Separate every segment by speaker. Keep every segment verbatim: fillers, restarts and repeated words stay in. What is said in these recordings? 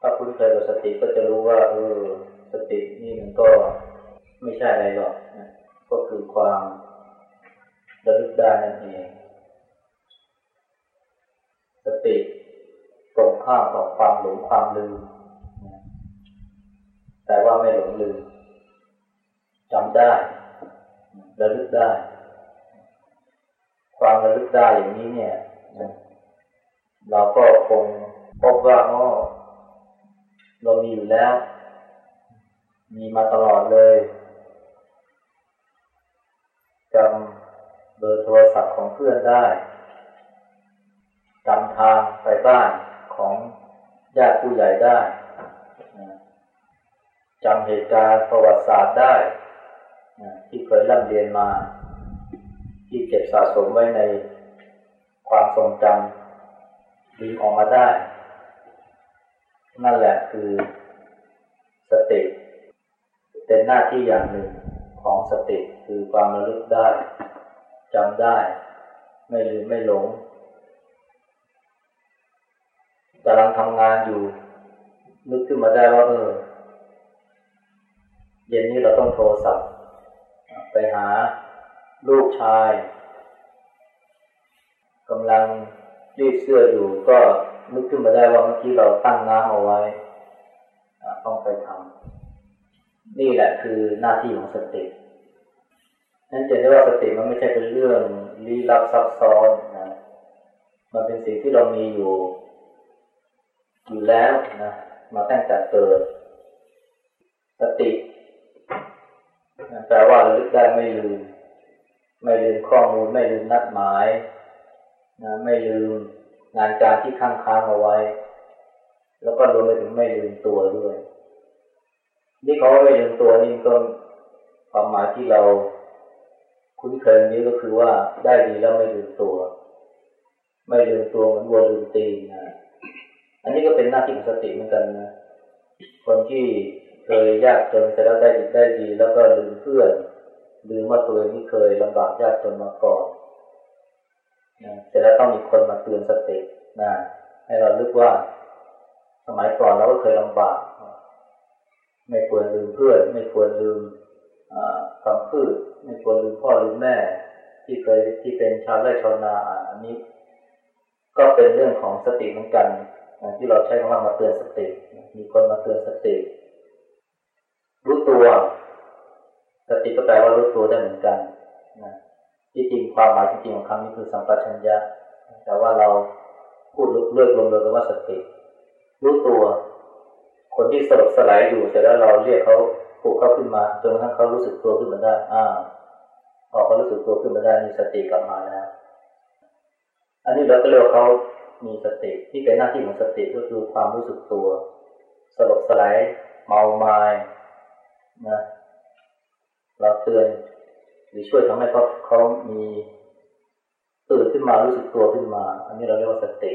Speaker 1: ถ้าคุ้นเคยกับสติก็จะรู้ว่าเออสตินี่มันก็ไม่ใช่อะไรหรอกนะก็คือความระลึกได้นั่นเองสติตรงข้ามต่อความหลงความลืมนะแต่ว่าไม่หลงลืมจำได้ระลึกได้ความระลึกได้อย่างนี้เนี่ยเราก็คงพบว่าอ๋อเรามีอยู่แล้วมีมาตลอดเลยจำเบอร์โทรศัพท์ของเพื่อนได้จำทางไปบ้านของญาติผู้ใหญ่ได้จำเหตุการณ์ประวัติศาสตร์ได้ที่เคยร่ำเรียนมาที่เก็บสะสมไว้ในความทรงจำดึงออกมาได้นั่นแหละคือสติเป็นหน้าที่อย่างหนึ่งของสติคือความระลึกได้จำได้ไม่ลืมไม่หลงกำลังทำงานอยู่นึกขึ้นมาได้ว่าเออเย็นนี้เราต้องโทรศัพท์ไปหาลูกชายกำลังรีดเสื้ออยู่ก็นึกขึ้นมาได้ว่าเมื่อกี้เราตั้งน้ำเอาไว้ต้องไปทำนี่แหละคือหน้าที่ของสตินั่นจะได้ว่าสติมันไม่ใช่เป็นเรื่องลี้ลับซับซ้อนนะมันเป็นสิ่งที่เรามีอยู่อยู่แล้วนะมาตั้งแต่เกิดสติแปลว่าระลึกได้ไม่ลืมไม่ลืมข้อมูลไม่ลืมนัดหมายนะไม่ลืมงานการที่ค้างค้างเอาไว้แล้วก็รวมไปถึงไม่ลืมตัวด้วยนี่เขาไม่ลืมตัวนี่ก็ความหมายที่เราคุ้นเคยนี้ก็คือว่าได้ดีแล้วไม่ลืมตัวไม่ลืมตัวเหมือนวัวลืมตีนนะอันนี้ก็เป็นหน้าที่ของสติเหมือนกันนะคนที่เคยยากจนเสร็จแล้วได้ดีได้ดีแล้วก็ลืมเพื่อนลืมว่าตัวเองที่เคยลำบากยากจนมาก่อนนะเสร็จแล้วต้องมีคนมาเตือนสตินะให้เราลึกว่าสมัยก่อนเราก็เคยลำบากไม่ควรลืมเพื่อนไม่ควรลืมคำพูดไม่ควรลืมพ่อลืมแม่ที่เคยที่เป็นชาวไร่ชาวนาอันนี้ก็เป็นเรื่องของสติเหมือนกันที่เราใช้คำว่ามาเตือนสติมีคนมาเตือนสติรู้ตัวสติก็แปลว่ารู้ตัวได้เหมือนกันนะที่จริงความหมายจริงๆของคำนี้คือสัมปชัญญะแต่ว่าเราพูดเลือกรวมๆกันว่าสติรู้ตัวคนที่สลบสลายอยู่เสร็จแล้วเราเรียกเขาปลุกเขาขึ้นมาจนกระทั่งเขารู้สึกตัวขึ้นมาได้อ่าพอเขารู้สึกตัวขึ้นมาได้มีสติกลับมาแล้วอันนี้เราก็เรียกว่าเขามีสติที่เป็นหน้าที่ของสติก็คือความรู้สึกตัวสลบสลายเมามายนะเราเตือนหรือช่วยทำให้เขาเขามีตื่นขึ้นมารู้สึกตัวขึ้นมาอันนี้เราเรียกว่าสติ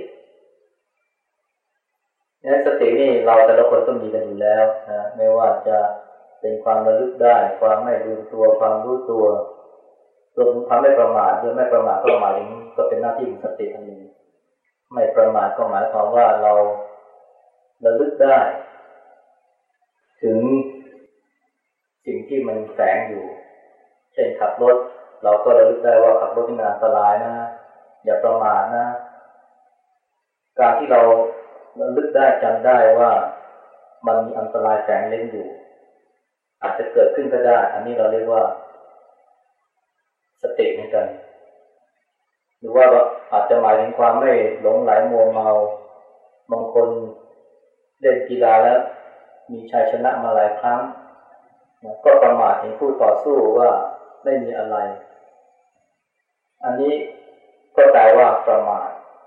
Speaker 1: เนี่ยสตินี่เราแต่ละคนก็มีกันอยู่แล้วนะไม่ว่าจะเป็นความระลึกได้ความไม่ลืมตัวความรู้ตัวรวมถึงความไม่ประมาทด้วยไม่ประมาทก็หมายถึงก็เป็นหน้าที่ของสติอันหนึ่งไม่ประมาทก็หมายความว่าเราระลึกได้ถึงสิ่งที่มันแฝงอยู่เช่นขับรถเราก็ระลึกได้ว่าขับรถที่มันอันตรายนะอย่าประมาทนะการที่เราระลึกได้จำได้ว่ามันมีอันตรายแฝงเล่นอยู่อาจจะเกิดขึ้นก็ได้อันนี้เราเรียกว่าสติเหมือนกันหรือว่าอาจจะหมายถึงความไม่หลงไหลมัวเมาบางคนเล่นกีฬาแล้วมีชัยชนะมาหลายครั้งก็ประมาทเห็นคู่ต่อสู้ว่าไม่มีอะไรอันนี้ก็แปลว่าประมาท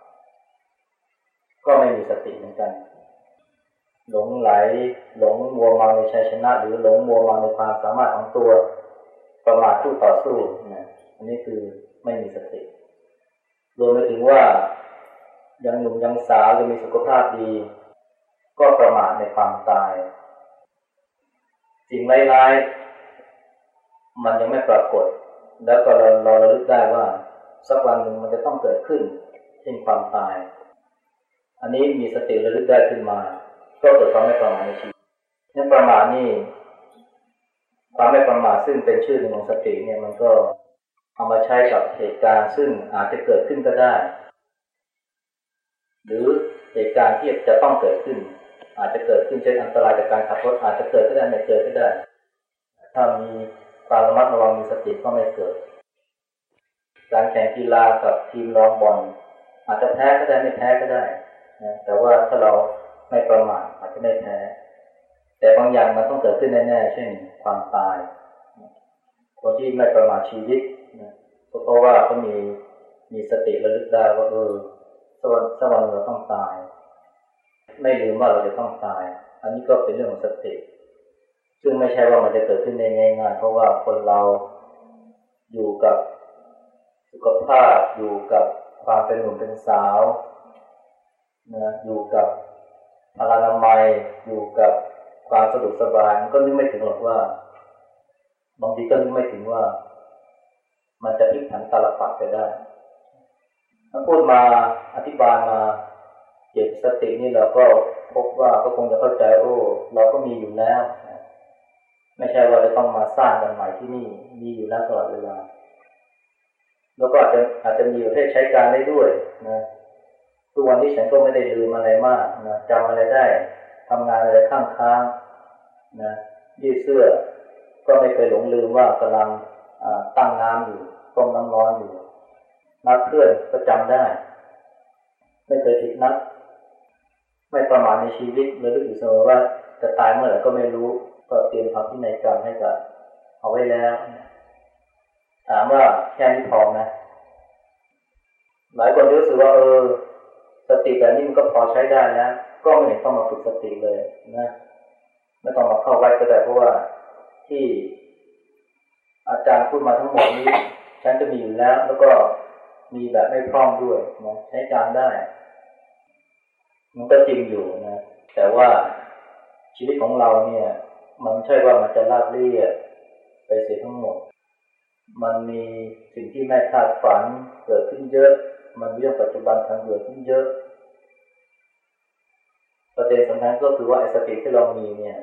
Speaker 1: ก็ไม่มีสติเหมือนกันหลงไหลหลงมัวเมาในชัยชนะหรือหลงมัวเมาในความสามารถของตัวประมาทคู่ต่อสู้นะอันนี้คือไม่มีสติรวมไปถึงว่ายังหนุ่มยังสาวยังมีสุขภาพดีก็ประมาทในความตายสิ่งร้ายๆมันยังไม่ปรากฏแล้วก็เราเราระลึกได้ว่าสักวันหนึ่งมันจะต้องเกิดขึ้นเช่นความตายอันนี้มีสติระลึกได้ขึ้นมาก็เกิดความไม่ประมาทในชีวิตนั่นประมาทนี่ความไม่ประมาทซึ่งเป็นชื่อหนึ่งของสติเนี่ยมันก็เอามาใช้กับเหตุการณ์ซึ่งอาจจะเกิดขึ้นก็ได้หรือเหตุการณ์ที่จะต้องเกิดขึ้นอาจจะเกิดขึ้นเช่นอันตรายจากการขับรถอาจจะเกิดก็ได้ไม่เกิดก็ได้ถ้ามีความระมัดระวังมีสติก็ไม่เกิดการแข่งกีฬากับทีมรองบอลอาจจะแพ้ก็ได้ไม่แพ้ก็ได้นะแต่ว่าถ้าเราไม่ประมาทอาจจะไม่แพ้แต่บางอย่างมันต้องเกิดขึ้นแน่ๆเช่นความตายคนที่ไม่ประมาทชีวิตนะเพราะว่าเขามีมีสติระลึกได้ว่าเออสักวันสักวันเราต้องตายไม่ลืมว่าเราจะต้องตายอันนี้ก็เป็นเรื่องของสติซึ่งไม่ใช่ว่ามันจะเกิดขึ้นได้ง่ายๆเพราะว่าคนเราอยู่กับสุขภาพอยู่กับความเป็นหนุ่มเป็นสาวนะอยู่กับพลานามัยอยู่กับความสะดวกสบายมันก็นึกไม่ถึงหรอกว่าบางทีก็นึกไม่ถึงว่ามันจะพลิกผันตาลปัดไปได้ถ้าพูดมาอธิบายมาเกี่ยวกับสตินี่เราก็พบว่าก็คงจะเข้าใจโอ้เราก็มีอยู่แล้วไม่ใช่ว่าจะต้องมาสร้างกันใหม่ที่นี่มีอยู่แล้วตลอดเวลาแล้วก็อาจจะอาจจะมีประเภทใช้การได้ด้วยนะทุกวันนี้ฉันก็ไม่ได้ลืมอะไรมากนะจำอะไรได้ทำงานอะไรข้างค้างนะยืดเสื้อก็ไม่เคยหลงลืมว่ากำลังตั้งน้ำอยู่ต้มน้ำร้อนอยู่นัดเพื่อนก็จำได้ไม่เคยผิดนัดไม่ประมาทในชีวิตระลึกอยู่เสมอว่าจะตายเมื่อไหร่ก็ไม่รู้ก็เตรียมทำพินัยกรรมให้กับเอาไว้แล้วถามว่าแค่นี้พอไหมหลายคนรู้สึกว่าเออสติแบบนี้มันก็พอใช้ได้นะก็ไม่เห็นต้องมาฝึกสติเลยนะไม่ต้องมาเข้าวัดก็ได้เพราะว่าที่อาจารย์พูดมาทั้งหมดนี้ฉันจะมีอยู่แล้วแล้วก็มีแบบไม่พร่องด้วยนะใช้การได้มันก็จริงอยู่นะแต่ว่าชีวิตของเราเนี่ยมันใช่ว่ามันจะราบเรียบไปเสียทั้งหมดมันมีสิ่งที่ไม่คาดฝันเกิดขึ้นเยอะมันมีเรื่องปัจจุบันทันด่วนขึ้นเยอะประเด็นสำคัญก็คือว่าไอ้สติที่เรามีเนี่ย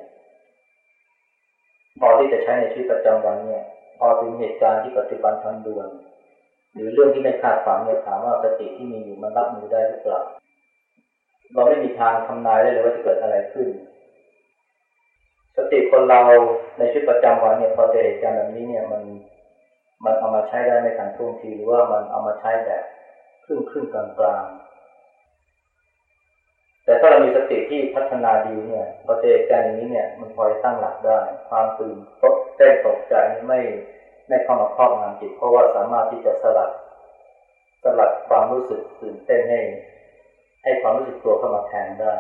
Speaker 1: พอที่จะใช้ในชีวิตประจำวันเนี่ยพอถึงเหตุการณ์ที่ปัจจุบันทันด่วนหรือเรื่องที่ไม่คาดฝันเนี่ยถามว่าสติที่มีอยู่มันรับมือได้หรือเปล่าเราไม่มีทางทำนายได้เลยว่าจะเกิดอะไรขึ้นสติคนเราในชีวิตประจำวันเนี่ยพอเจอเหตุการณ์แบบนี้เนี่ยมันมันเอามาใช้ได้ในทางท่วงทีหรือว่ามันเอามาใช้แบบครึ่งครึ่งกลางกลางแต่ถ้าเรามีสติที่พัฒนาดีเนี่ยพอเจอเหตุการณ์อย่างนี้เนี่ยมันพอจะตั้งหลักได้ความตื่นตกใจตกใจไม่ไม่เข้ามาครอบงำจิตเพราะว่าสามารถที่จะสลัดสลัดความรู้สึกตื่นเต้นให้ให้ความรู้สึกตัวเข้ามาแทนได้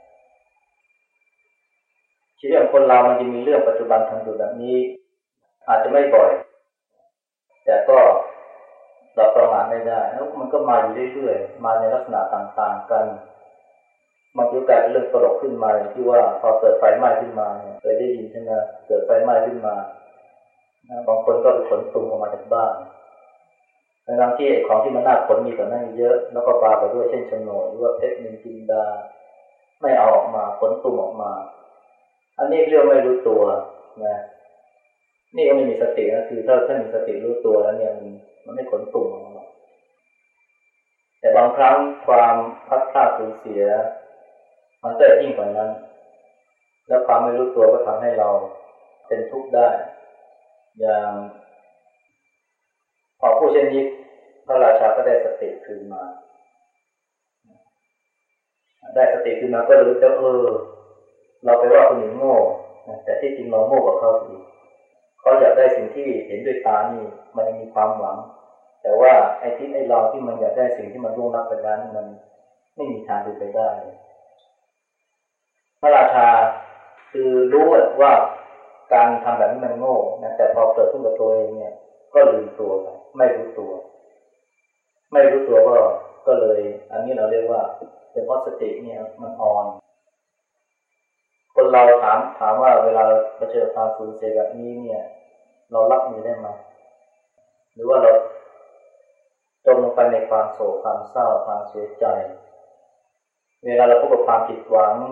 Speaker 1: ชีวิตของคนเรามันจะมีเรื่องปัจจุบันทันด่วนแบบนี้อาจจะไม่บ่อยแต่ก็เราประมาทไม่ได้แล้วมันก็มาอยู่เรื่อยๆมาในลักษณะต่างๆกันมันจะกลายเป็นเรื่องตลกขึ้นมาอย่างที่ว่าพอเกิดไฟไหม้ขึ้นมาเนี่ยเคยได้ยินใช่ไหมเกิดไฟไหม้ขึ้นมาบางคนก็ไปขนตุ่มออกมาจากบ้านทั้งที่ของที่มันน่าขนมีแต่นั่นเยอะแล้วก็ปาไปด้วยเช่นโฉนดหรือว่าเพชรนินจินดาไม่เอาออกมาขนตุ่มออกมาอันนี้เรียกไม่รู้ตัวนะนี่ก็ไม่มีสตินะคือถ้าถ้ามีสติรู้ตัวแล้วเนี่ยมันมันไม่ขนตุ่มออกมาแต่บางครั้งความพลัดพรากสูญเสียมันก็ยิ่งกว่านั้นแล้วความไม่รู้ตัวก็ทำให้เราเป็นทุกข์ได้อย่างพอผู้เช่นนี้พระราชาก็ได้สติคืนมาได้สติคืนมาก็รู้แล้วเออเราไปว่าคนอื่นโง่แต่ที่จริงเราโง่กว่าเขาสิเขาอยากได้สิ่งที่เห็นด้วยตานี่มันมีความหวังแต่ว่าไอ้ที่ไอ้เราที่มันอยากได้สิ่งที่มันล่วงลับไปแล้วมันไม่มีทางเป็นไปได้พระราชาคือรู้ว่าการทำแบบนี้มันโง่นะแต่พอเกิดขึ้นกับตัวเองเนี่ยก็ลืมตัวไปไม่รู้ตัวไม่รู้ตัวก็ก็เลยอันนี้เราเรียกว่าเป็นเพราะสติเนี่ยมันอ่อนคนเราถามถามว่าเวลาเผชิญความสูญเสียแบบนี้เนี่ยเรารับมือได้ไหมหรือว่าเราจมลงไปในความโศกความเศร้าความเสียใจเวลาเราพบกับความผิดหวัง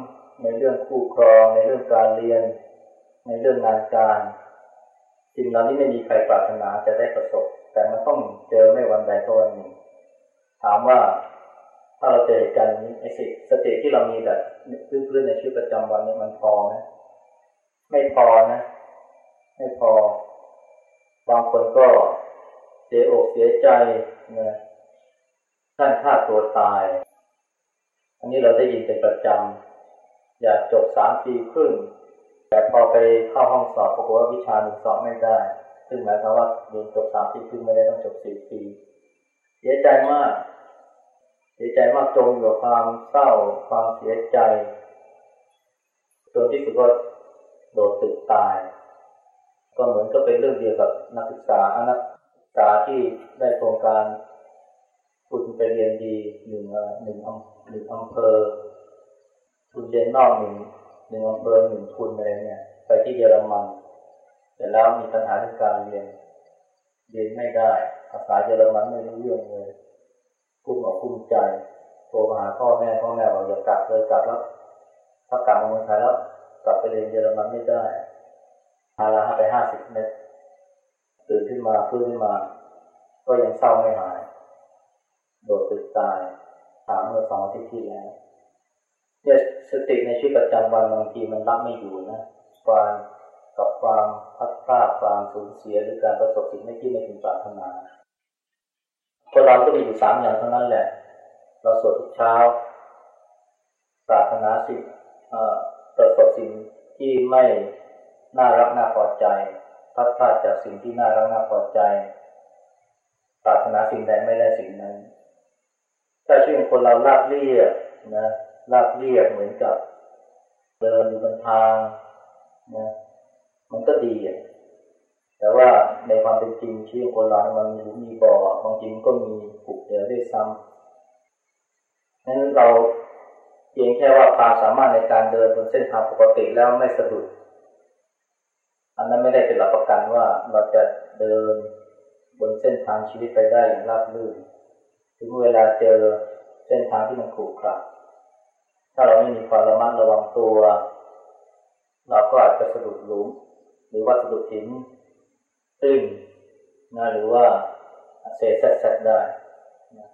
Speaker 1: ในเรื่องคู่ครองในเรื่องการเรียนในเรื่องงานการสิ่งเหล่านี้ไม่มีใครปรารถนาจะได้ประสบแต่มันต้องเจอไม่วันใดก็วันหนึ่งถามว่าถ้าเราเจอเหตุการณ์นี้ไอ้สติที่เรามีแบบพื้นๆในชีวิตประจำวันนี้มันพอไหมไม่พอนะไม่พอบางคนก็เสียอกเสียใจนะท่านฆ่าตัวตายอันนี้เราได้ยินเป็นประจำอยากจบสามปีครึ่งแต่พอไปเข้าห้องสอบปรากฏว่าวิชาหนึ่งสอบไม่ได้ซึ่งหมายความว่าเรียนจบสามปีครึ่งไม่ได้ต้องจบสี่ปีเสียใจมากเสียใจมากจมอยู่กับความเศร้าความเสียใจจนที่สุดก็โดดตึกตายก็เหมือนก็เป็นเรื่องเดียวกับนักศึกษานักศึกษาที่ได้โครงการทุนไปเรียนดีหนึ่งหนึ่งหนึ่งอำเภอทุนเรียนนอกหนึ่งหนึ่งอำเภอหนึ่งทุนอะไรเนี่ยไปที่เยอรมันแต่แล้วมีปัญหาในการเรียนเรียนไม่ได้ภาษาเยอรมันไม่รู้เรื่องเลยกุ้มอกกุ้มใจโทรมาหาพ่อแม่พ่อแม่บอกอย่ากลับเลยกลับแล้วถ้ากลับมาเมืองไทยแล้วกลับไปเรียนเยอรมันไม่ได้พาลาไปห้าสิบเมตรตื่นขึ้นมาฟื้นขึ้นมาก็ยังเศร้าไม่หายโดดตึกตายถามเมื่อสองอาทิตย์ที่แล้วเนี่ยสติในชีวิตประจำวันบางทีมันรับไม่อยู่นะความกับความพัดพลาดความสูญเสียหรือการประสบสิ่งไม่ที่ไม่พึงปรารถนาคนเราก็มีอยู่สามอย่างเท่านั้นแหละเราสวดทุกเช้าปรารถนาสิ่งประสบสิ่งที่ไม่น่ารักน่าพอใจพัดพลาดจากสิ่งที่น่ารักน่าพอใจปรารถนาสิ่งใดไม่ได้สิ่งนั้นถ้าชีวิตของคนเราลาบเรียบนะลาบเรียบเหมือนกับเดินอยู่บนทางนะมันก็ดีอ่ะแต่ว่าในความเป็นจริงชีวิตของคนเรามันมีหลุมมีบ่อบางทีก็มีผุเหวด้วยซ้ำนั้นเราเพียงแค่ว่าความสามารถในการเดินบนเส้นทางปกติแล้วไม่สะดุดอันนั้นไม่ได้เป็นหลักประกันว่าเราจะเดินบนเส้นทางชีวิตไปได้อย่างราบรื่นถึงเวลาเจอเส้นทางที่มันขรุขระถ้าเราไม่มีความระมัดระวังตัวเราก็อาจจะสะดุดหลุมหรือว่าสะดุดหินตื้นนะหรือว่าเศษแซะได้นะ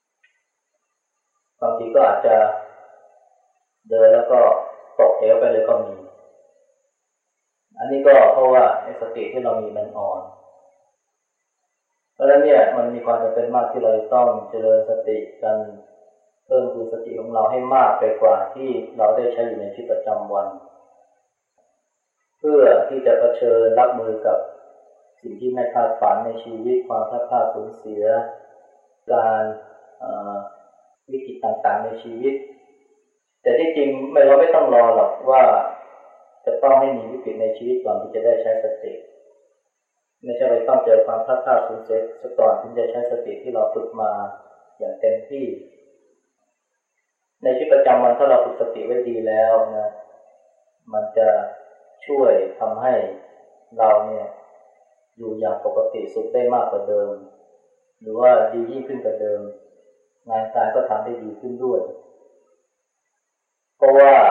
Speaker 1: บางทีก็อาจจะเดินแล้วก็ตกเหวไปเลยก็มีอันนี้ก็เพราะว่าไอ้สติที่เรามีมันอ่อนเพราะฉะนั้นเนี่ยมันมีความจำเป็นมากที่เราต้องเจริญสติกันเพิ่มพูนสติของเราให้มากไปกว่าที่เราได้ใช้อยู่ในชีวิตประจำวันเพื่อที่จะเผชิญรับมือกับสิ่งที่ไม่คาดฝันในชีวิตความพลาดพลาดสูญเสียการวิกฤตต่างๆในชีวิตแต่ที่จริงไม่เราไม่ต้องรอหรอกว่าจะต้องให้มีวิกฤตในชีวิตก่อนที่จะได้ใช้สติไม่ใช่ไปต้องเจอความพลาดพลาดสูญเสียซะก่อนถึงจะใช้สติที่เราฝึกมาอย่างเต็มที่ในชีวิตประจำวันถ้าเราฝึกสติไว้ดีแล้วนะมันจะช่วยทำให้เราเนี่ยอยู่อย่างปกติสุขได้มากกว่าเดิมหรือว่าดียิ่งขึ้นกว่าเดิมงานการก็ทำได้ดีขึ้นด้วยเพราะว่า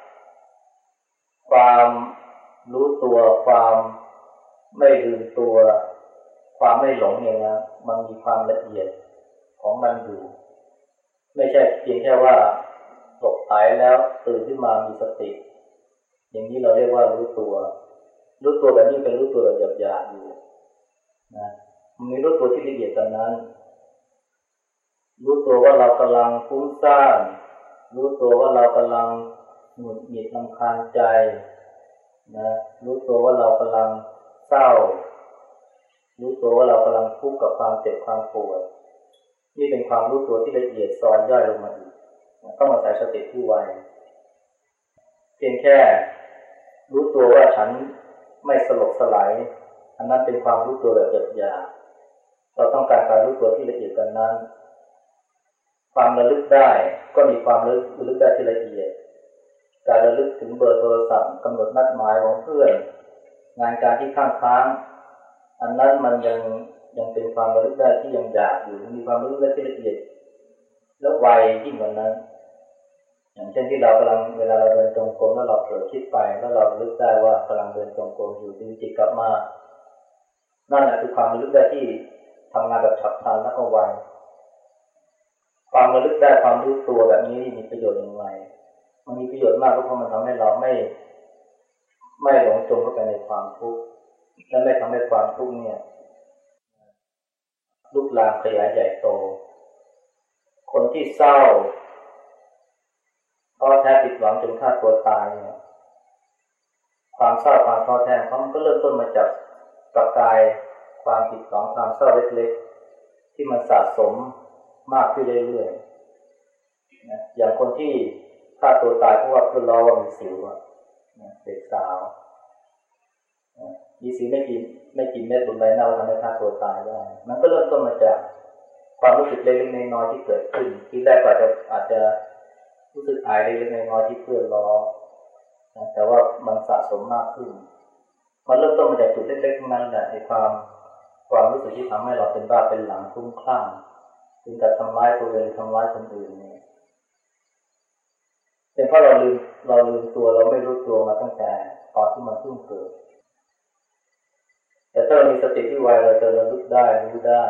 Speaker 1: ความรู้ตัวความไม่ลืมตัวความไม่หลงเนี่ยนะมันมีความละเอียดของมันอยู่ไม่ใช่เพียงแค่ว่าหลบหายแล้วตื่นขึ้นมามีสติอย่างนี้เราเรียกว่ารู้ตัวรู้ตัวแบบนี้เป็นรู้ตัวแบบหยาบๆอยู่นะมันมีรู้ตัวที่ละเอียดกว่านั้นรู้ตัวว่าเรากำลังฟุ้งซ่านรู้ตัวว่าเรากำลังหงุดหงิดรำคาญใจนะรู้ตัวว่าเรากำลังเศร้ารู้ตัวว่าเรากำลังทุกข์กับความเจ็บความปวดนี่เป็นความรู้ตัวที่ละเอียดซ้อนย่อยลงมาอีกต้องอาศัยสติที่ไวเพียงแค่รู้ตัวว่าฉันไม่สลบสลายอันนั้นเป็นความรู้ตัวแบบหยาบๆเราต้องการการรู้ตัวที่ละเอียดกว่านั้นความระลึกได้ก็มีความระลึกได้ที่ละเอียดการระลึกถึงเบอร์โทรศัพท์กำหนดนัดหมายของเพื่อนงานการที่ข้างค้างอันนั้นมันยังยังเป็นความระลึกได้ที่ยังหยาบอยู่มีความระลึกได้ที่ละเอียดและไวยิ่งกว่านั้นอย่างเช่นที่เรากำลังเวลาเราเดินจงกรมแล้วเราเผลอคิดไปแล้วเราลึกได้ว่ากำลังเดินจงกรมอยู่ดึงจิตกลับมานั่นแหละคือความระลึกได้ที่ทำงานแบบฉับพลันและก็ไวความระลึกได้ความรู้ตัวแบบนี้มีประโยชน์อย่างไรมันมีประโยชน์มากเพราะมันทำให้เราไม่ไม่หลงจมเข้าไปในความทุกข์และไม่ทำให้ความทุกข์เนี่ยลุกลามขยายใหญ่โตคนที่เศร้าท้อแท้ผิดหวังจนฆ่าตัวตายเนี่ยความเศร้าความท้อแท้เขามันก็เริ่มต้นมาจากประกายความผิดหวังความเศร้าเล็กๆที่มันสะสมมากขึ้นเรื่อยๆนะอย่างคนที่ฆ่าตัวตายเพราะว่าเพื่อนล้อว่ามีสิวอ่ะเด็กสาวมีสิวไม่กี่ไม่กี่เม็ดบนใบหน้าทำให้ฆ่าตัวตายได้มันก็เริ่มต้นมาจากความรู้สึกเล็กๆน้อยๆที่เกิดขึ้นทีแรกก็อาจจะอาจจะรู้สึกอายเล็กๆน้อยๆที่เพื่อนล้อแต่ว่ามันสะสมมากขึ้นมันเริ่มต้นมาจากจุดเล็กๆนั้นแหละในความความรู้สึกที่ทำให้เราเป็นบ้าเป็นหลังคลุ้มคลั่งถึงกับทำร้ายตัวเองทำร้ายคนอื่นนี่เป็นเพราะเราลืมเราลืมตัวเราไม่รู้ตัวมาตั้งแต่ตอนที่มันเพิ่งเกิดแต่ถ้าเรามีสติที่ไวเราจะระลึกได้รู้ได้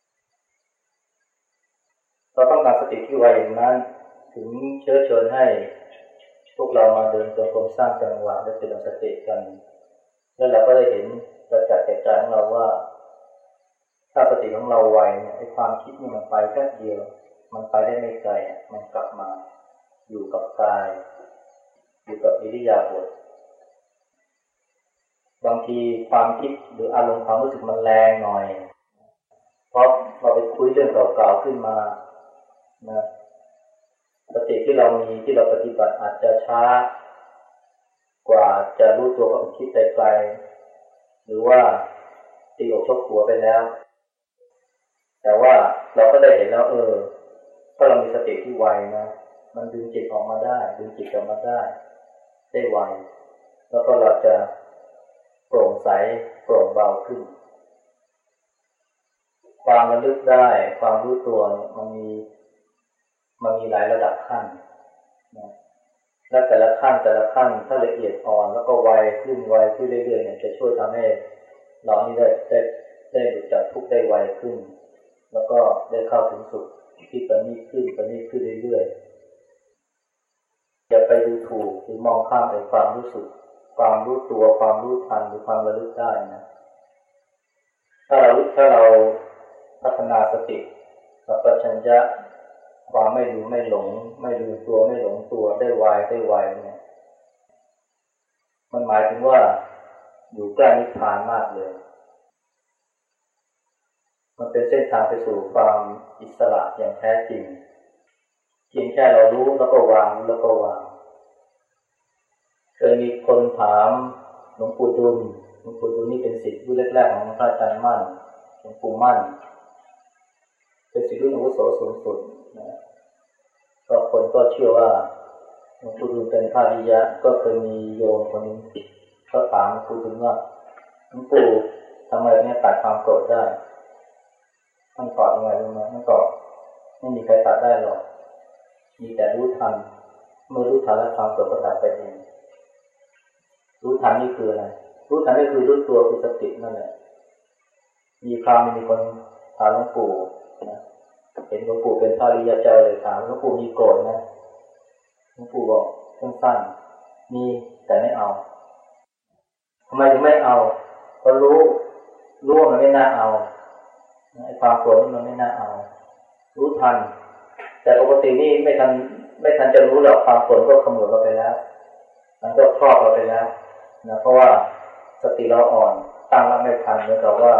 Speaker 1: เราต้องการสติที่ไวอย่างนั้นถึงเชื้อเชิญให้พวกเรามาเดินจงกรมสร้างจังหวะและเจริญสติกันแล้วเราก็ได้เห็นประจักษ์แก่ใจของเราว่าถ้าสติของเราไวเนี่ยไอ้ความคิดนี่มันไปแค่เดียวมันไปได้ไม่ไกลมันกลับมาอยู่กับกายอยู่กับอิริยาบถบางทีความคิดหรืออารมณ์ความรู้สึกมันแรงหน่อยเพราะเราไปคุยเรื่องเก่าๆขึ้นมานะสติที่เรามีที่เราปฏิบัติอาจจะช้ากว่าจะรู้ตัวว่าคิดไปไกลหรือว่าตีอกชกหัวไปแล้วแต่ว่าเราก็ได้เห็นแล้วเออถ้าเรามีสติที่ไวนะมันดึงจิตออกมาได้ดึงจิตกลับมาได้ได้ไวแล้วก็เราจะโปร่งใสโปร่งเบาขึ้นความระลึกได้ความรู้ตัวเนี่ยมันมีมันมีหลายระดับขั้นนะและแต่ละขั้นแต่ละขั้นถ้าละเอียดอ่อนแล้วก็ไวขึ้นไวขึ้นเรื่อยๆเนี่ยจะช่วยทำให้เรานี่ได้ได้ได้หลุดจากทุกข์ได้ไวขึ้นแล้วก็ได้เข้าถึงสุขที่ประณีตขึ้นประณีตขึ้นเรื่อยๆอย่าไปดูถูกหรือมองข้ามไอ้ความรู้สึกความรู้ตัวความรู้ทันหรือความระลึกได้นะถ้าเราถ้าเราพัฒนาสติสัมปชัญญะความไม่ลืมไม่หลงไม่ลืมตัวไม่หลงตัวได้ไวได้ไวเนี่ยมันหมายถึงว่าอยู่ใกล้นิพพานมากเลยมันเป็นเส้นทางไปสู่ความอิสระอย่างแท้จริงเพียงแค่เรารู้แล้วก็วางแล้วก็วางเคยมีคนถามหลวงปู่ดุลหลวงปู่ดุลนี่เป็นศิษย์รุ่นแรกๆของพระอาจารย์มั่นหลวงปู่มั่นเป็นศิษย์รุ่นอาวุโสสูงสุดนะก็คนก็เชื่อว่าหลวงปู่ดุลเป็นพระอริยะก็เคยมีโยมคนนึงเขาถามหลวงปู่ดุลว่าหลวงปู่ทำไมเนี่ยตัดความโกรธได้ท่านตอบยังไงรู้ไหมท่านตอบไม่มีใครตัดได้หรอกมีแต่รู้ทันเมื่อรู้ทันแล้วความโกรธก็ดับไปเองรู้ทันนี่คืออะไรรู้ทันนี่คือรู้ตัวคือสตินั่นแหละมีคราวมีคนถามหลวงปู่นะเห็นหลวงปู่เป็นพระอริยเจ้าเลยถามหลวงปู่มีโกรธไหมหลวงปู่บอกสั้นๆมีแต่ไม่เอาทำไมถึงไม่เอาก็รู้รู้ว่ามันไม่น่าเอาไอ้ความโกรธนี่มันไม่น่าเอารู้ทันแต่ปกตินี่ไม่ทันไม่ทันจะรู้หรอกความโกรธก็ขโมยเราไปแล้วมันก็ครอบเราไปแล้วนะเพราะว่าสติเราอ่อนตั้งรับไม่ทันเหมือนกับว่า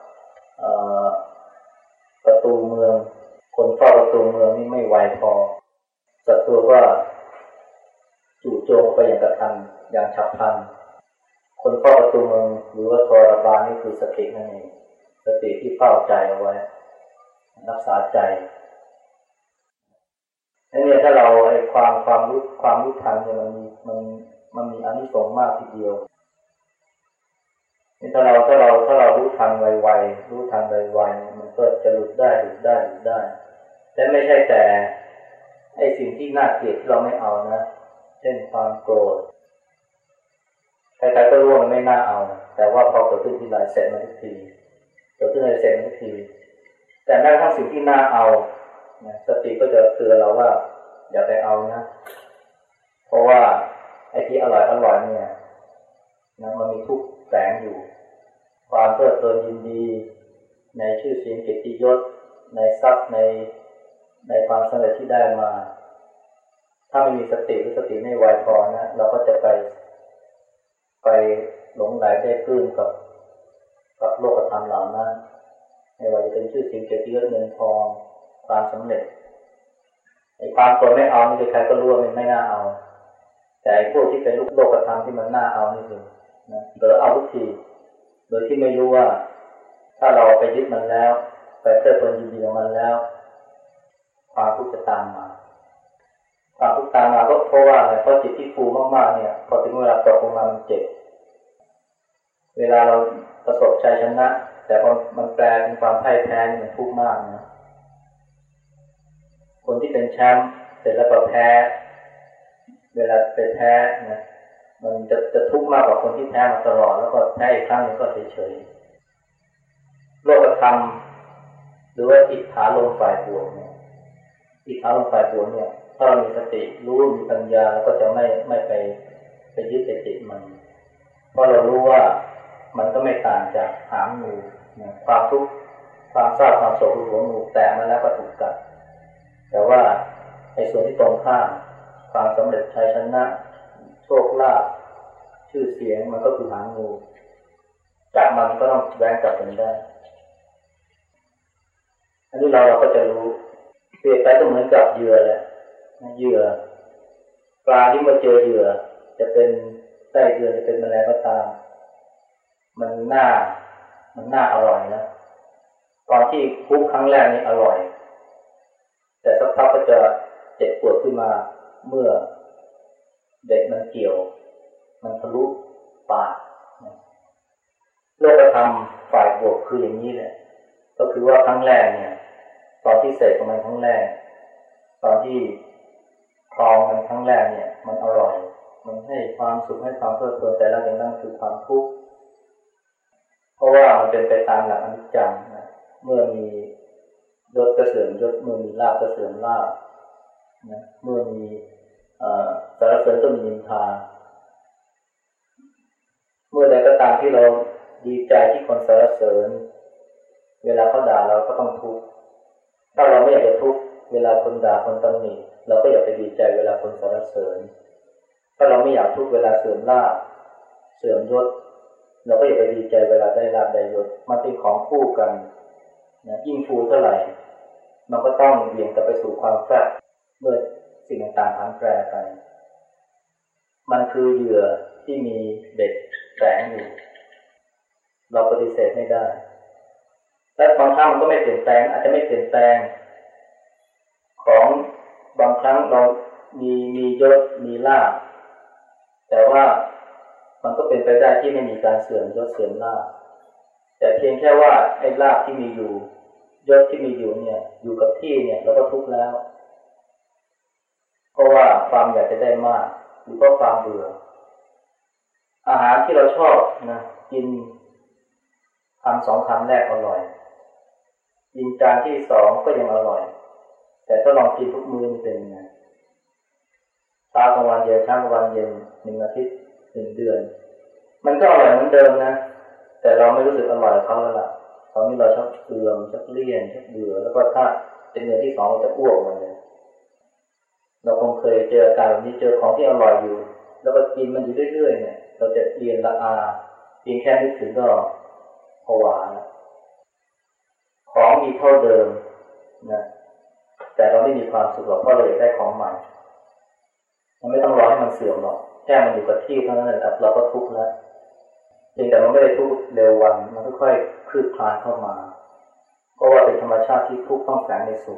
Speaker 1: ประตูเมืองคนเฝ้าประตูเมืองนี่ไม่ไวพอศัตรูก็จู่โจมไปอย่างกระทันอย่างฉับพลันคนเฝ้าประตูเมืองหรือว่าทรบาลนี่คือสตินั่นเองสติที่เฝ้าใจเอาไว้รักษาใจนั่นเนี่ยถ้าเราไอ้ความความรู้ความรู้ทันเนี่ยมันมีมันมันมีอานิสงส์มากทีเดียวนี่ถ้าเราถ้าเราถ้าเรารู้ทันไวๆรู้ทันไวๆมันก็จะหลุดได้หลุดได้หลุดได้แต่ไม่ใช่แต่ไอ้สิ่งที่น่าเกลียดที่เราไม่เอานะเช่นความโกรธใครๆก็รู้ว่ามันไม่น่าเอาแต่ว่าพอเกิดขึ้นทีไรเสร็จมันทุกทีเกิดขึ้นอะไรเสร็จมันทุกทีแต่แม้กระทั่งสิ่งที่น่าเอาสติก็จะเตือนเราว่าอย่าไปเอานะเพราะว่าไอ้ที่อร่อยอร่อยเนี่ยนะมันมีทุกข์แฝงอยู่ความเพลิดเพลินยินดีในชื่อเสียงเกียรติยศในทรัพย์ในในความสำเร็จที่ได้มาถ้าไม่มีสติหรือสติไม่ไวพอนะเราก็จะไปไปหลงไหลได้ปลื้มกับกับโลกธรรมเหล่านั้นไม่ว่าจะเป็นชื่อเสียงเกียรติยศเงินทองความสำเร็จไอ้ความตัวไม่เอานี่ใครๆก็รู้ว่ามันไม่น่าเอาแต่ไอ้พวกที่เป็นลูกโลกธรรมที่มันน่าเอานี่คือนะเผลอเอาทุกทีโดยที่ไม่รู้ว่าถ้าเราไปยึดมันแล้วไปเพลิดเพลินยินดีกับมันแล้วความทุกข์จะตามมาความทุกข์ตามมาก็เพราะว่าอะไรเพราะจิตที่ฟูมากๆเนี่ยพอถึงเวลาตกลงมามันเจ็บเวลาเราประสบชัยชนะแต่พอมันแปลเป็นความพ่ายแพ้นี่มันทุกข์มากนะคนที่เป็นแชมป์เสร็จแล้วก็แพ้เวลาไปแพ้นะมันจะจะทุกข์มากกว่าคนที่แพ้มาตลอดแล้วก็แพ้อีกครั้งนึงก็เฉยๆโลกธรรมหรือว่าอิทธาลมฝ่ายบวกเนี่ยอิทธาลมฝ่ายบวกเนี่ยถ้าเรามีสติรู้มีปัญญาก็จะไม่ไม่ไปไปยึดไปติดมันเพราะเรารู้ว่ามันก็ไม่ต่างจากหางงูนะความทุกข์ความเศร้าความโศกหัวงูแตกมาแล้วก็ถูกกัดแต่ว่าในส่วนที่ตรงข้ามความสำเร็จชัยชนะโชคลาภชื่อเสียงมันก็คือหางงูจากมันก็ต้องแว้งกลับกันได้อันนี้เราเราก็จะรู้เปรียบไปก็เหมือนกับเหยื่อแหละเหยื่อปลาที่มาเจอเหยื่อจะเป็นไส้เดือนจะเป็นแมลงก็ตามมันน่ามันน่าอร่อยนะตอนที่คุกครั้งแรกนี่อร่อยแต่สักพักก็จะเจ็บปวดขึ้นมาเมื่อเด็กมันเกี่ยวมันทะลุปากโลกธรรมฝ่ายบวกคืออย่างนี้แหละก็คือว่าครั้งแรกเนี่ยตอนที่เสพกับมันครั้งแรกตอนที่ครองมันครั้งแรกเนี่ยมันอร่อยมันให้ความสุขให้ความเพลิดเพลินแต่ละอย่างนั้นคือความทุกข์เพราะว่ามันเป็นไปตามหลักอนิจจังนะเมื่อมียศก็เสื่อมยศเมื่อมีลาภก็เสื่อมลาภนะเมื่อมีสรรเสริญก็มีนินทาเมื่อใดก็ตามที่เราดีใจที่คนสรรเสริญเวลาเขาด่าเราก็ต้องทุกข์ถ้าเราไม่อยากจะทุกข์เวลาคนด่าคนตำหนิเราก็อย่าไปดีใจเวลาคนสรรเสริญถ้าเราไม่อยากทุกข์เวลาเสื่อมลาภเสื่อมยศเราก็อย่าไปดีใจเวลาได้ลาภได้ยศมันเป็นของคู่กันนะยิ่งฟูเท่าไหร่มันก็ต้องเบี่ยงกลับไปสู่ความแฝงเมื่อสิ่งต่างๆผันแปรไปมันคือเหยื่อที่มีเบ็ดแฝงอยู่เราปฏิเสธไม่ได้และบางครั้งมันก็ไม่เปลี่ยนแปลงอาจจะไม่เปลี่ยนแปลงของบางครั้งเรามีมียศมีลาภแต่ว่ามันก็เป็นไปได้ที่ไม่มีการเสื่อมยศเสื่อมลาภแต่เพียงแค่ว่าไอ้ลาภที่มีอยู่ยศที่มีอยู่เนี่ยอยู่กับที่เนี่ยเราก็ทุกข์แล้วเพราะว่าความอยากจะได้มากหรือเพราะความเบื่ออาหารที่เราชอบนะกินคำสองคำแรกอร่อยกินจานที่สองก็ยังอร่อยแต่ถ้าลองกินทุกมื้อเป็นไงเช้ากลางวันเย็นเช้ากลางวันเย็นหนึ่งอาทิตย์หนึ่งเดือนมันก็อร่อยเหมือนเดิมนะแต่เราไม่รู้สึกอร่อยเขาแล้วล่ะตอนนี้เราชักเบื่อชักเลี่ยนชักเบื่อแล้วก็ถ้าเป็นเดือนที่สองเราจะอ้วกมาเลยเราคงเคยเจออาการแบบนี้เจอของที่อร่อยอยู่แล้วก็กินมันอยู่เรื่อยๆเนี่ยเราจะเรียนละอาเพียงแค่นึกถึงก็ผวาของมีเท่าเดิมนะแต่เราไม่มีความสุขหรอกเพราะเราอยากได้ของใหม่มันไม่ต้องรอให้มันเสื่อมหรอกแค่มันอยู่กับที่เท่านั้นแหละเราก็ทุกข์แล้วเพียงแต่มันไม่ได้ทุกข์เร็ววันมันค่อยๆคลืบคลานเข้ามาเพราะว่าเป็นธรรมชาติที่ทุกข์ต้องแฝงในสุข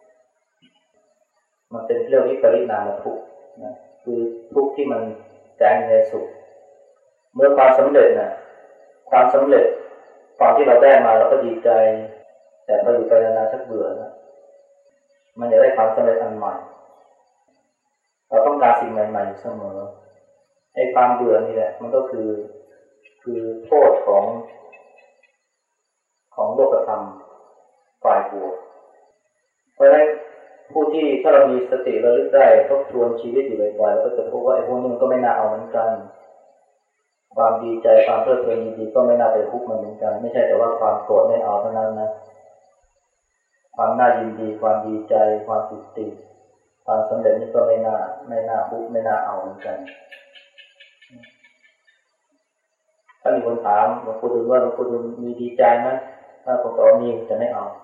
Speaker 1: มันเป็นเรื่องวิปริณามทุกข์นะคือทุกข์ที่มันแฝงในสุขเมื่อความสำเร็จนะความสำเร็จตอนที่เราได้มาเราก็ดีใจแต่พออยู่ไปนานๆชักเบื่อแล้วมันอยากได้ความสำเร็จอันใหม่เราต้องการสิ่งใหม่ๆอยู่เสมอไอ้ความเบื่อนี่แหละมันก็คือคือโทษของของโลกธรรมฝ่ายบวกเพราะฉะนั้นผู้ที่ถ้าเรามีสติระลึกได้ทบทวนชีวิตอยู่บ่อยๆแล้วก็จะพบว่าไอ้พวกนี้มันก็ไม่น่าเอาเหมือนกันความดีใจความเพลิดเพลินยินดีก็ไม่น่าไปคุกมันเหมือนกันไม่ใช่แต่ว่าความโกรธไม่เอาเท่านั้นนะความน่ายินดีความดีใจความปิติความสำเร็จนี่ก็ไม่น่าไม่น่าคุกไม่น่าเอาเหมือนกันถ้ามีคนถามหลวงปู่ดูลว่าหลวงปู่ดูลมีดีใจไหมถ้าผมตอบมีจะไม่เอา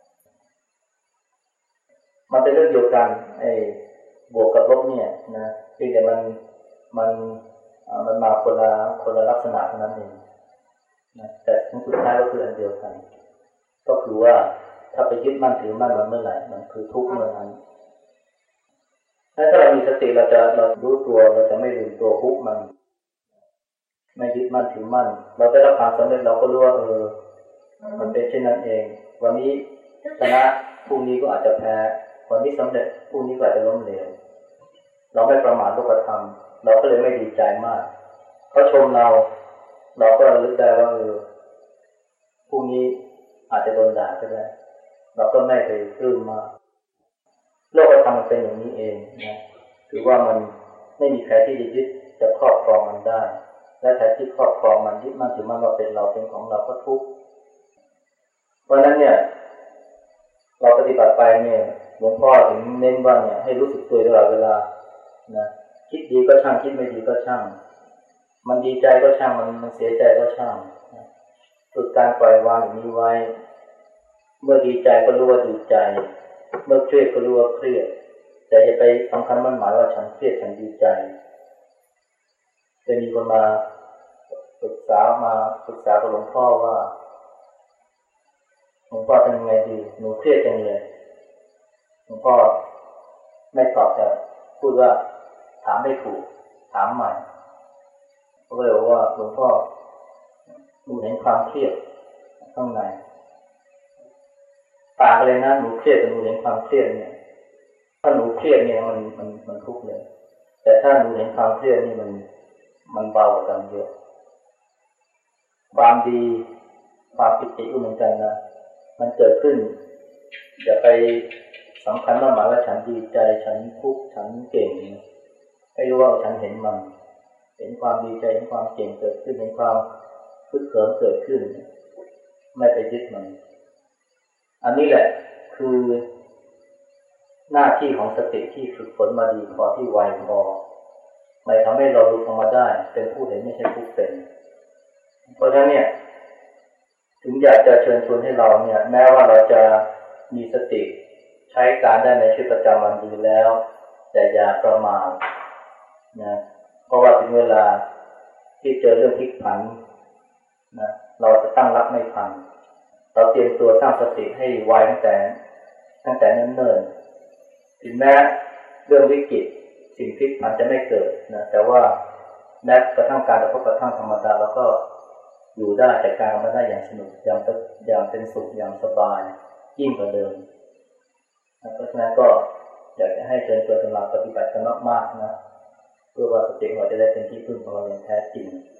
Speaker 1: มันเป็นเรื่องเดียวกันไอ้บวกกับลบเนี่ยนะเพียงแต่มันมันมันมาคนละคนละลักษณะเท่านั้นเองนะแต่สุดท้ายก็คืออันเดียวกันก็คือว่าถ้าไปยึดมั่นถือมั่นมันเมื่อไหร่มันคือทุกข์เมื่อนั้นถ้าเรามีสติเราจะเรารู้ตัวเราจะไม่ลืมตัวทุกข์มันไม่ยึดมั่นถือมั่นเราได้รับความสำเร็จเราก็รู้ว่าเออมันเป็นเช่นนั้นเองวันนี้ชนะพรุ่งนี้ก็อาจจะแพ้วันนี้สำเร็จพรุ่งนี้ก็อาจจะล้มเหลวเราไม่ประมาทโลกธรรมเราก็เลยไม่ดีใจมากเขาชมเราเราก็ระลึกได้ว่าเออพรุ่งนี้อาจจะโดนด่าก็ได้เราก็ไม่ไปปลื้มมากโลกธรรมมันเป็นอย่างนี้เองนะคือว่ามันไม่มีใครที่จะยึดจะครอบครองมันได้และใครที่ครอบครองมันยึดมั่นถือมั่นว่าเป็นเราเป็นของเราก็ทุกข์เพราะนั้นเนี่ยเราปฏิบัติไปเนี่ยหลวงพ่อถึงเน้นว่าเนี่ยให้รู้สึกตัวตลอดเวลานะคิดดีก็ช่างคิดไม่ดีก็ช่างมันดีใจก็ช่างมันมันเสียใจก็ช่างฝึกการปล่อยวางอย่างนี้ไว้เมื่อดีใจก็รู้ว่าดีใจเมื่อเครียดก็รู้ว่าเครียดแต่อย่าไปสำคัญมั่นหมายว่าฉันเครียดฉันดีใจจะมีคนมาปรึกษามาปรึกษากับหลวงพ่อว่าหลวงพ่อทำยังไงดีหนูเครียดจังเลยหลวงพ่อไม่ตอบแต่พูดว่าถามไม่ถูกถามใหม่ก็เลยบอกว่าหลวงพ่อหนูเห็นความเครียดข้างในปากเลยนะหนูเครียดแต่หนูเห็นความเครียดเนี่ยถ้าหนูเครียดเนี่ยมันมันมันทุกข์เลยแต่ถ้าหนูเห็นความเครียดนี่มันมันเบากว่ากันเยอะความดีความปิติก็เหมือนกันนะมันเกิดขึ้นอย่าไปสำคัญว่าหมายว่าฉันดีใจฉันทุกข์ฉันเก่งให้รู้ว่าฉันเห็นมันเห็นความดีใจเห็นความเก่งเกิดขึ้นเห็นความพึกเขิมเกิดขึ้นไม่ไปยึดมันอันนี้แหละคือหน้าที่ของสติที่ฝึกฝนมาดีพอที่ไวพอไม่ทำให้เราหลุดออกมาได้เป็นผู้เห็นไม่ใช่ผู้เป็นเพราะฉะนั้นเนี่ยถึงอยากจะเชิญชวนให้เราเนี่ยแม้ว่าเราจะมีสติใช้การได้ในชีวิตประจำวันดีแล้วแต่อย่าประมาทนะเพราะว่าถึงเวลาที่เจอเรื่องพลิกผันนะเราจะตั้งรับไม่ทันเราเตรียมตัวสร้างสติให้ไวตั้งแต่ตั้งแต่เนิ่นๆถึงแม้เรื่องวิกฤตสิ่งพลิกผันจะไม่เกิดนะแต่ว่าแม้กระทั่งการกระทบกระทั่งธรรมดาแล้วก็อยู่ได้จัดการมันได้อย่างสนุกอย่างอย่างเป็นสุขอย่างสบายยิ่งกว่าเดิมเพราะฉะนั้นก็อยากจะให้เชิญชวนสมาปฏิบัติกันมากๆนะเพื่อว่าสติของเราจะได้เป็นที่พึ่งของเราอย่างแท้จริง